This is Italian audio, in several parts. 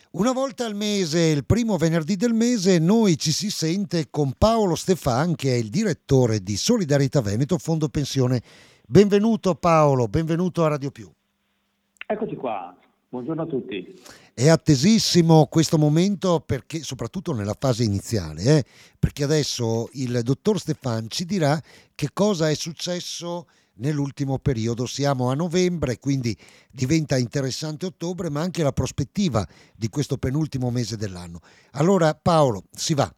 Una volta al mese, il primo venerdì del mese, noi ci si sente con Paolo Stefan, che è il direttore di Solidarietà Veneto Fondo Pensione. Benvenuto Paolo, benvenuto a Radio Più. Eccoci qua, buongiorno a tutti. È attesissimo questo momento perché, soprattutto nella fase iniziale, perché adesso il dottor Stefan ci dirà che cosa è successo nell'ultimo periodo. Siamo a novembre, quindi diventa interessante ottobre, ma anche la prospettiva di questo penultimo mese dell'anno. Allora Paolo, si va.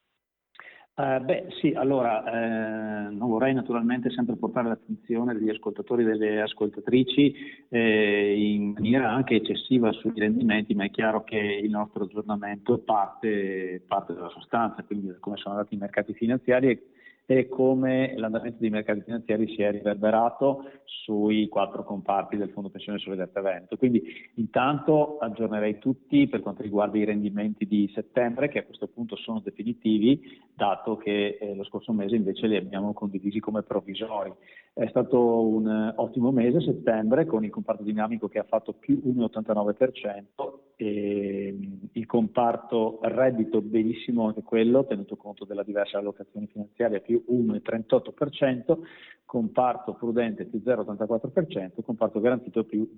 Sì, allora non vorrei naturalmente sempre portare l'attenzione degli ascoltatori e delle ascoltatrici in maniera anche eccessiva sui rendimenti, ma è chiaro che il nostro aggiornamento parte dalla sostanza, quindi da come sono andati i mercati finanziari e come l'andamento dei mercati finanziari si è riverberato sui 4 comparti del Fondo Pensione Solidarietà Veneto. Quindi intanto aggiornerei tutti per quanto riguarda i rendimenti di settembre, che a questo punto sono definitivi, dato che lo scorso mese invece li abbiamo condivisi come provvisori. È stato un ottimo mese settembre, con il comparto dinamico che ha fatto più 1,89%, e il comparto reddito benissimo anche quello, tenuto conto della diversa allocazione finanziaria, più 1,38%, comparto prudente più 0,84%, comparto garantito più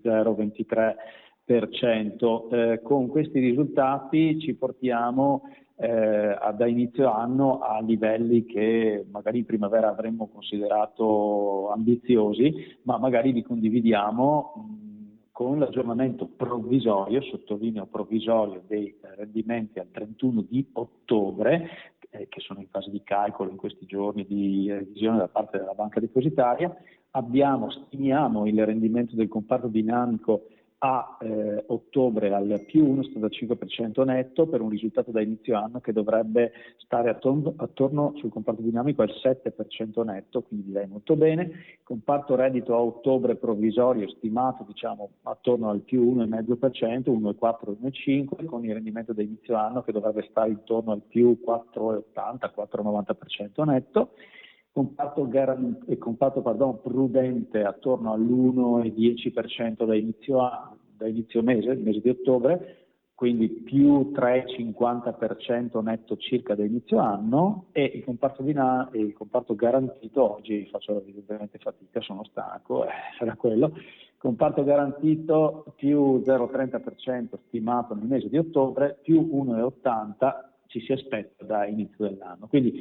0,23%. Con questi risultati ci portiamo da inizio anno a livelli che magari in primavera avremmo considerato ambiziosi, ma magari li condividiamo con l'aggiornamento provvisorio, sottolineo provvisorio, dei rendimenti al 31 di ottobre, che sono in fase di calcolo in questi giorni di revisione da parte della banca depositaria. Stimiamo il rendimento del comparto dinamico a ottobre al più 1,75% netto, per un risultato da inizio anno che dovrebbe stare attorno sul comparto dinamico al 7% netto, quindi direi molto bene. Il comparto reddito a ottobre provvisorio stimato attorno al più 1,5%, 1,4, 1,5, con il rendimento da inizio anno che dovrebbe stare intorno al più 4,80, 4,90% netto. Comparto prudente attorno all'1,10% da inizio mese, il mese di ottobre, quindi più 3,50% netto circa da inizio anno, e il comparto garantito, oggi faccio evidentemente fatica, sono stanco, sarà quello, comparto garantito più 0,30% stimato nel mese di ottobre, più 1,80% ci si aspetta da inizio dell'anno. Quindi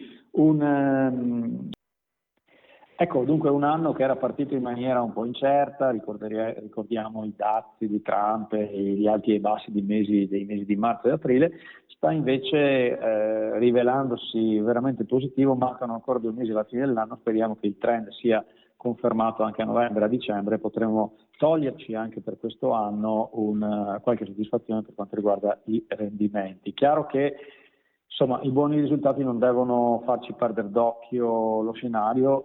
dunque un anno che era partito in maniera un po' incerta, ricordiamo i dazi di Trump e gli alti e bassi dei mesi di marzo e aprile, sta invece rivelandosi veramente positivo. Mancano ancora 2 mesi alla fine dell'anno, speriamo che il trend sia confermato anche a novembre, a dicembre, potremo toglierci anche per questo anno qualche soddisfazione per quanto riguarda i rendimenti. Chiaro che insomma, i buoni risultati non devono farci perdere d'occhio lo scenario,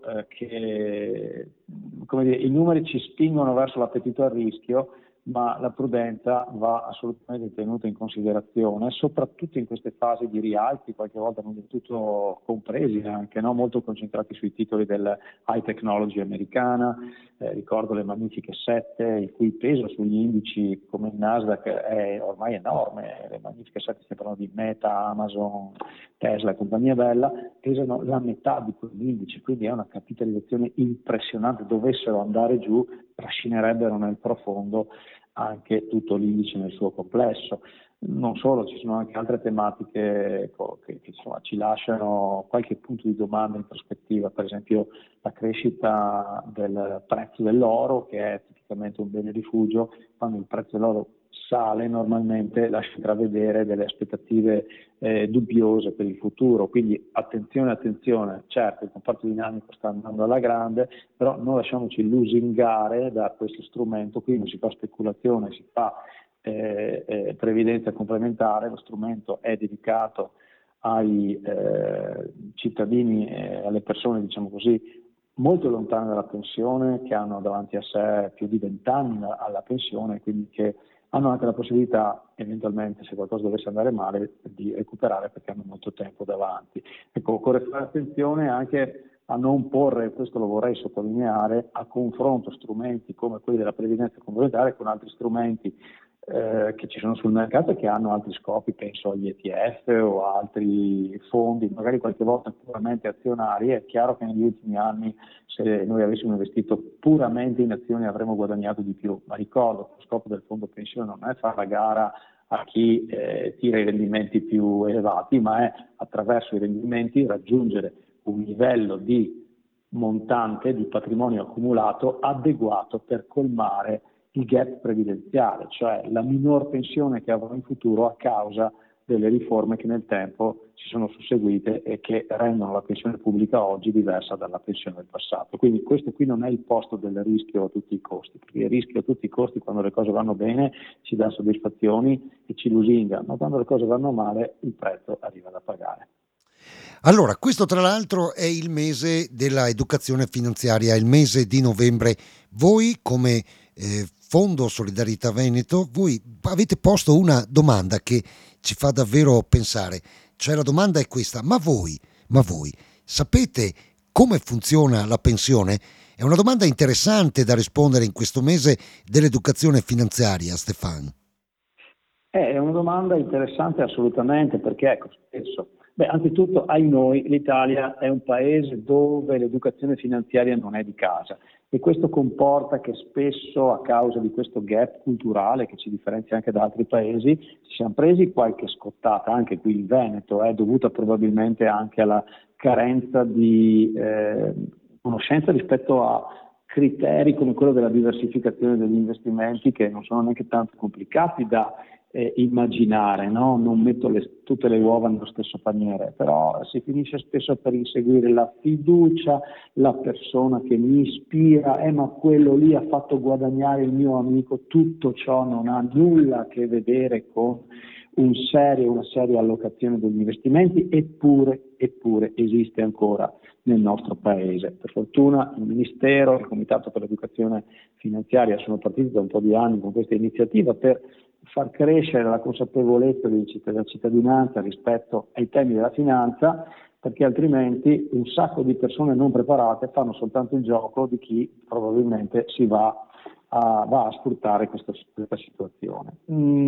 che i numeri ci spingono verso l'appetito al rischio, ma la prudenza va assolutamente tenuta in considerazione, soprattutto in queste fasi di rialzi, qualche volta non del tutto compresi anche, no? Molto concentrati sui titoli del high technology americana. Ricordo le magnifiche 7, il cui peso sugli indici come il Nasdaq è ormai enorme. Le magnifiche 7, stiamo parlando di Meta, Amazon, Tesla e compagnia bella, pesano la metà di quell'indice, quindi è una capitalizzazione impressionante. Dovessero andare giù, trascinerebbero nel profondo anche tutto l'indice nel suo complesso. Non solo, ci sono anche altre tematiche che ci lasciano qualche punto di domanda in prospettiva, per esempio la crescita del prezzo dell'oro, che è tipicamente un bene rifugio. Quando il prezzo dell'oro sale normalmente lascia intravedere delle aspettative dubbiose per il futuro, quindi attenzione, certo il comparto dinamico sta andando alla grande, però non lasciamoci lusingare da questo strumento. Qui non si fa speculazione, si fa previdenza complementare. Lo strumento è dedicato ai cittadini, alle persone, diciamo così, molto lontane dalla pensione, che hanno davanti a sé più di 20 anni alla pensione, quindi che hanno anche la possibilità, eventualmente, se qualcosa dovesse andare male, di recuperare perché hanno molto tempo davanti. Ecco, occorre fare attenzione anche a non porre, questo lo vorrei sottolineare, a confronto strumenti come quelli della previdenza complementare con altri strumenti che ci sono sul mercato e che hanno altri scopi, penso agli ETF o a altri fondi, magari qualche volta puramente azionari. È chiaro che negli ultimi anni, se noi avessimo investito puramente in azioni, avremmo guadagnato di più, ma ricordo che lo scopo del fondo pensione non è fare la gara a chi tira i rendimenti più elevati, ma è attraverso i rendimenti raggiungere un livello di montante di patrimonio accumulato adeguato per colmare il gap previdenziale, cioè la minor pensione che avrò in futuro a causa delle riforme che nel tempo si sono susseguite e che rendono la pensione pubblica oggi diversa dalla pensione del passato. Quindi questo qui non è il posto del rischio a tutti i costi, perché il rischio a tutti i costi, quando le cose vanno bene, ci dà soddisfazioni e ci lusinga, ma quando le cose vanno male il prezzo arriva da pagare. Allora, questo tra l'altro è il mese della educazione finanziaria, il mese di novembre. Voi come Fondo Solidarietà Veneto, voi avete posto una domanda che ci fa davvero pensare. Cioè la domanda è questa: ma voi sapete come funziona la pensione? È una domanda interessante da rispondere in questo mese dell'educazione finanziaria, Stefano. È una domanda interessante assolutamente, perché ecco, spesso, anzitutto, ai noi, l'Italia è un paese dove l'educazione finanziaria non è di casa e questo comporta che spesso, a causa di questo gap culturale che ci differenzia anche da altri paesi, ci siamo presi qualche scottata, anche qui in Veneto, dovuta probabilmente anche alla carenza di conoscenza rispetto a criteri come quello della diversificazione degli investimenti, che non sono neanche tanto complicati da immaginare, no? Non metto tutte le uova nello stesso paniere, però si finisce spesso per inseguire la fiducia, la persona che mi ispira, ma quello lì ha fatto guadagnare il mio amico. Tutto ciò non ha nulla a che vedere con una seria allocazione degli investimenti, eppure esiste ancora nel nostro paese. Per fortuna il Ministero e il Comitato per l'Educazione Finanziaria sono partiti da un po' di anni con questa iniziativa per far crescere la consapevolezza della cittadinanza rispetto ai temi della finanza, perché altrimenti un sacco di persone non preparate fanno soltanto il gioco di chi probabilmente va a sfruttare questa situazione.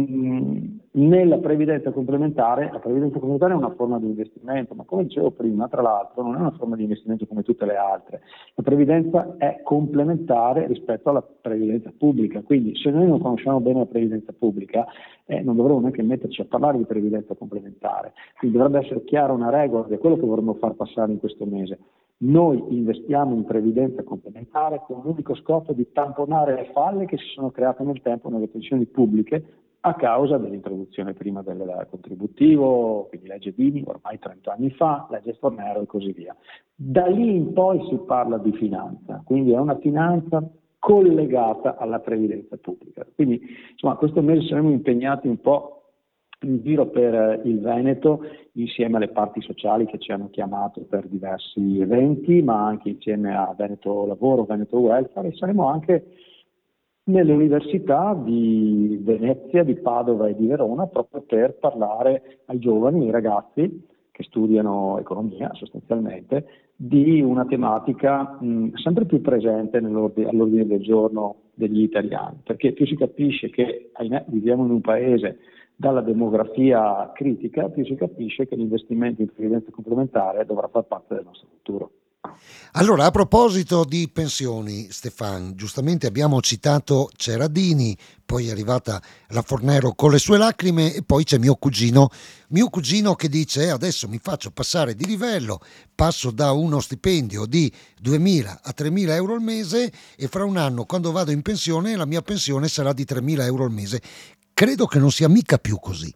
Nella previdenza complementare, la previdenza complementare è una forma di investimento, ma come dicevo prima, tra l'altro, non è una forma di investimento come tutte le altre. La previdenza è complementare rispetto alla previdenza pubblica, quindi se noi non conosciamo bene la previdenza pubblica, non dovremmo neanche metterci a parlare di previdenza complementare. Quindi dovrebbe essere chiara una regola, ed è quello che vorremmo far passare in questo mese. Noi investiamo in previdenza complementare con l'unico scopo di tamponare le falle che si sono create nel tempo nelle pensioni pubbliche a causa dell'introduzione prima del contributivo, quindi legge Dini ormai 30 anni fa, legge Fornero e così via. Da lì in poi si parla di finanza, quindi è una finanza collegata alla previdenza pubblica. Quindi insomma questo mese saremo impegnati un po' in giro per il Veneto, insieme alle parti sociali che ci hanno chiamato per diversi eventi, ma anche insieme a Veneto Lavoro, Veneto Welfare, e saremo anche nelle università di Venezia, di Padova e di Verona, proprio per parlare ai giovani, ai ragazzi che studiano economia sostanzialmente, di una tematica sempre più presente all'ordine del giorno degli italiani, perché più si capisce che, ahimè, viviamo in un paese dalla demografia critica, più si capisce che l'investimento in previdenza complementare dovrà far parte del nostro futuro. Allora, a proposito di pensioni, Stefan, giustamente abbiamo citato Ceradini, poi è arrivata la Fornero con le sue lacrime e poi c'è mio cugino che dice adesso mi faccio passare di livello, passo da uno stipendio di 2.000 a 3.000 euro al mese e fra un anno, quando vado in pensione, la mia pensione sarà di 3.000 euro al mese. Credo che non sia mica più così.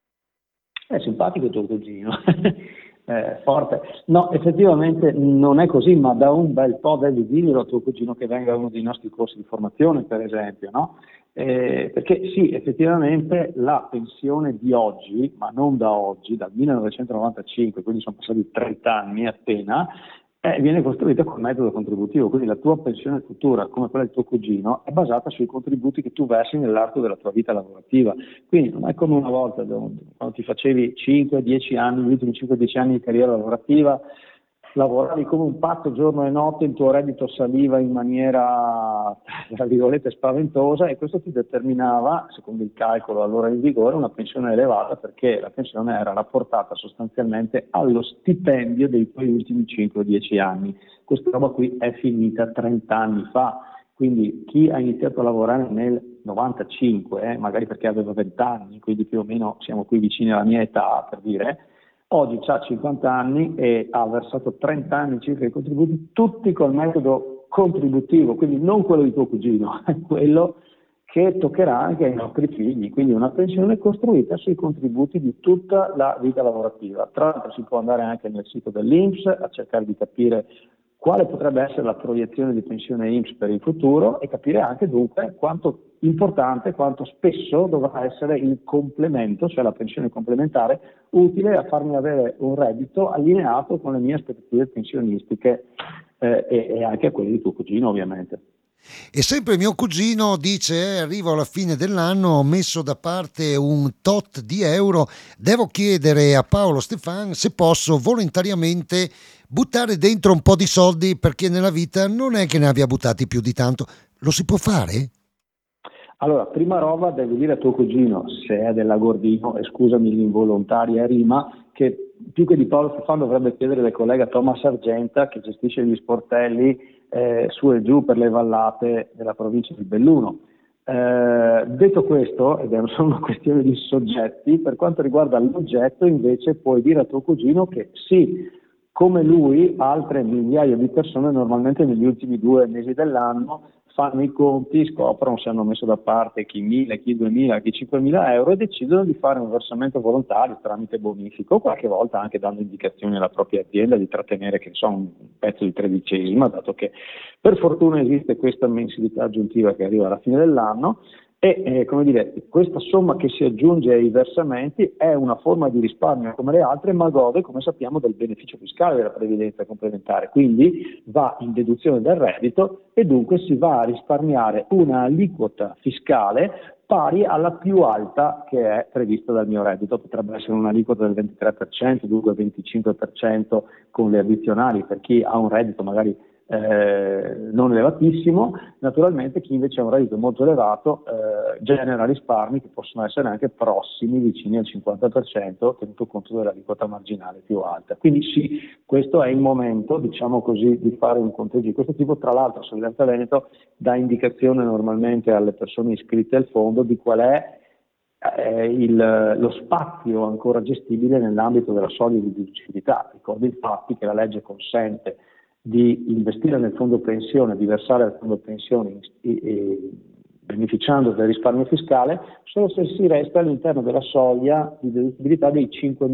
È simpatico il tuo cugino. Forte. No, effettivamente non è così, ma da un bel po' devi dirlo a tuo cugino che venga a uno dei nostri corsi di formazione, per esempio, no? Perché sì, effettivamente la pensione di oggi, ma non da oggi, dal 1995, quindi sono passati 30 anni appena, viene costruita col metodo contributivo, quindi la tua pensione futura, come quella del tuo cugino, è basata sui contributi che tu versi nell'arco della tua vita lavorativa. Quindi non è come una volta quando ti facevi 5-10 anni, gli ultimi 5-10 anni di carriera lavorativa, lavoravi come un pazzo giorno e notte, il tuo reddito saliva in maniera, tra virgolette, spaventosa, e questo ti determinava, secondo il calcolo allora in vigore, una pensione elevata, perché la pensione era rapportata sostanzialmente allo stipendio dei tuoi ultimi 5 o 10 anni. Questa roba qui è finita 30 anni fa, quindi chi ha iniziato a lavorare nel 95, magari perché aveva 20 anni, quindi più o meno siamo qui vicini alla mia età, per dire, oggi ha 50 anni e ha versato 30 anni circa di contributi, tutti col metodo contributivo, quindi non quello di tuo cugino, è quello che toccherà anche ai nostri figli, quindi una pensione costruita sui contributi di tutta la vita lavorativa. Tra l'altro si può andare anche nel sito dell'INPS a cercare di capire quale potrebbe essere la proiezione di pensione INPS per il futuro e capire anche dunque quanto importante, quanto spesso dovrà essere il complemento, cioè la pensione complementare, utile a farmi avere un reddito allineato con le mie aspettative pensionistiche e anche a quelle di tuo cugino, ovviamente. E sempre mio cugino dice: arrivo alla fine dell'anno, ho messo da parte un tot di euro, devo chiedere a Paolo Stefan se posso volontariamente buttare dentro un po' di soldi, perché nella vita non è che ne abbia buttati più di tanto. Lo si può fare? Allora, prima roba devi dire a tuo cugino, se è dell'Agordino, e scusami l'involontaria rima, che più che di Paolo Stefano dovrebbe chiedere del collega Thomas Argenta, che gestisce gli sportelli su e giù per le vallate della provincia di Belluno. Detto questo, ed è solo una questione di soggetti, per quanto riguarda l'oggetto invece puoi dire a tuo cugino che sì, come lui, altre migliaia di persone normalmente negli ultimi 2 mesi dell'anno fanno i conti, scoprono se hanno messo da parte chi 1.000, chi 2.000, chi 5.000 euro e decidono di fare un versamento volontario tramite bonifico, qualche volta anche dando indicazioni alla propria azienda di trattenere, che so, un pezzo di tredicesima, dato che per fortuna esiste questa mensilità aggiuntiva che arriva alla fine dell'anno. E come dire, questa somma che si aggiunge ai versamenti è una forma di risparmio come le altre, ma gode, come sappiamo, del beneficio fiscale della previdenza complementare, quindi va in deduzione dal reddito e dunque si va a risparmiare una aliquota fiscale pari alla più alta che è prevista dal mio reddito. Potrebbe essere un'aliquota del 23%, dunque 25% con le addizionali per chi ha un reddito magari non elevatissimo. Naturalmente chi invece ha un reddito molto elevato genera risparmi che possono essere anche prossimi, vicini al 50%, tenuto conto dell'aliquota marginale più alta. Quindi sì, questo è il momento, diciamo così, di fare un conteggio di questo tipo. Tra l'altro Solidarietà Veneto dà indicazione normalmente alle persone iscritte al fondo di qual è lo spazio ancora gestibile nell'ambito della soglia di deducibilità. Ricordo infatti che la legge consente di investire nel fondo pensione, di versare al fondo pensione beneficiando del risparmio fiscale solo se si resta all'interno della soglia di deducibilità dei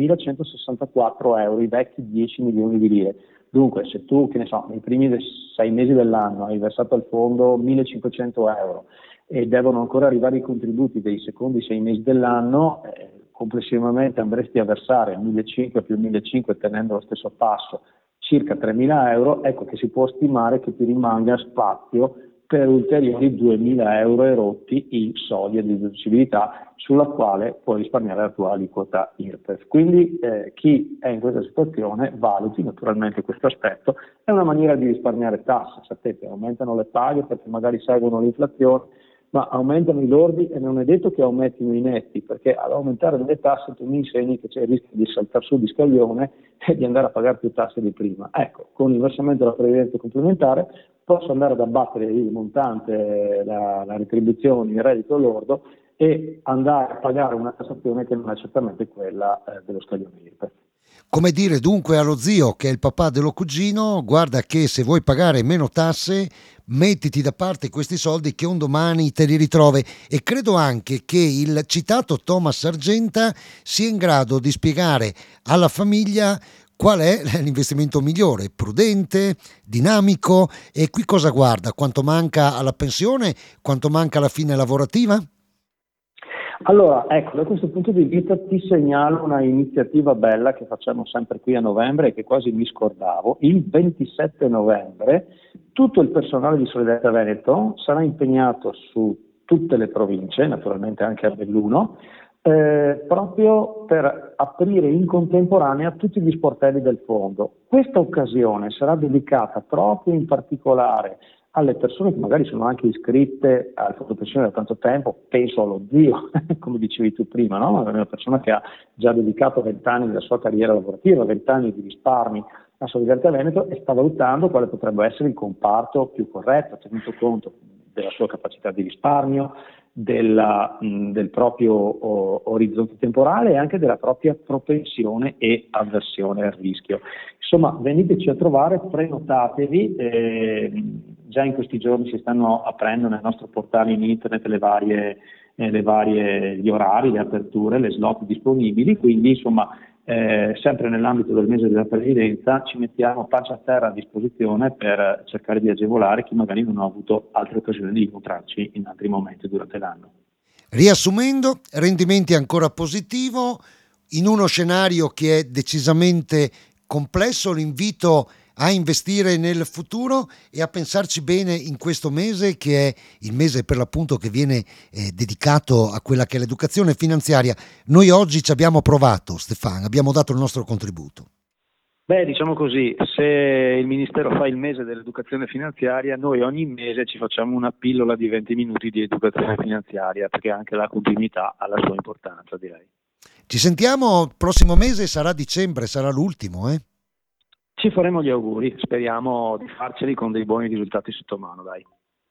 5.164 euro, i vecchi 10 milioni di lire. Dunque, se tu, che ne so, nei primi 6 mesi dell'anno hai versato al fondo 1.500 euro e devono ancora arrivare i contributi dei secondi 6 mesi dell'anno, complessivamente andresti a versare 1.500 più 1.500 tenendo lo stesso passo, circa 3.000 euro, ecco che si può stimare che ti rimanga spazio per ulteriori 2.000 euro erotti in soglia di deducibilità sulla quale puoi risparmiare la tua aliquota IRPEF. Quindi chi è in questa situazione valuti naturalmente questo aspetto. È una maniera di risparmiare tasse, sapete, aumentano le paghe perché magari seguono l'inflazione, ma aumentano i lordi e non è detto che aumentino i netti, perché ad aumentare delle tasse tu mi insegni che c'è il rischio di saltare su di scaglione e di andare a pagare più tasse di prima. Ecco, con il versamento della previdenza complementare posso andare ad abbattere il montante, la retribuzione, il reddito lordo e andare a pagare una tassazione che non è certamente quella dello scaglione IRPEF. Come dire dunque allo zio, che è il papà dello cugino: guarda che se vuoi pagare meno tasse, mettiti da parte questi soldi che un domani te li ritrovi. E credo anche che il citato Thomas Argenta sia in grado di spiegare alla famiglia qual è l'investimento migliore, prudente, dinamico. E qui cosa guarda? Quanto manca alla pensione? Quanto manca alla fine lavorativa? Allora, ecco, da questo punto di vista ti segnalo una iniziativa bella che facciamo sempre qui a novembre e che quasi mi scordavo. Il 27 novembre tutto il personale di Solidarietà Veneto sarà impegnato su tutte le province, naturalmente anche a Belluno, proprio per aprire in contemporanea tutti gli sportelli del fondo. Questa occasione sarà dedicata proprio in particolare alle persone che magari sono anche iscritte al fondo pensione da tanto tempo, penso allo zio, come dicevi tu prima, no? Una persona che ha già dedicato 20 anni della sua carriera lavorativa, 20 anni di risparmi a Solidarietà Veneto e sta valutando quale potrebbe essere il comparto più corretto, tenuto conto della sua capacità di risparmio, del proprio orizzonte temporale e anche della propria propensione e avversione al rischio. Insomma, veniteci a trovare, prenotatevi, già in questi giorni si stanno aprendo nel nostro portale in internet gli orari, le aperture, le slot disponibili, quindi insomma sempre nell'ambito del mese della previdenza ci mettiamo faccia a terra a disposizione per cercare di agevolare chi magari non ha avuto altre occasioni di incontrarci in altri momenti durante l'anno. Riassumendo, rendimenti ancora positivo, in uno scenario che è decisamente complesso, l'invito a investire nel futuro e a pensarci bene in questo mese, che è il mese per l'appunto che viene dedicato a quella che è l'educazione finanziaria. Noi oggi ci abbiamo provato, Stefano, abbiamo dato il nostro contributo. Beh, diciamo così, se il Ministero fa il mese dell'educazione finanziaria, noi ogni mese ci facciamo una pillola di 20 minuti di educazione finanziaria, perché anche la continuità ha la sua importanza, direi. Ci sentiamo il prossimo mese, sarà dicembre, sarà l'ultimo, Ci faremo gli auguri, speriamo di farceli con dei buoni risultati sotto mano, dai.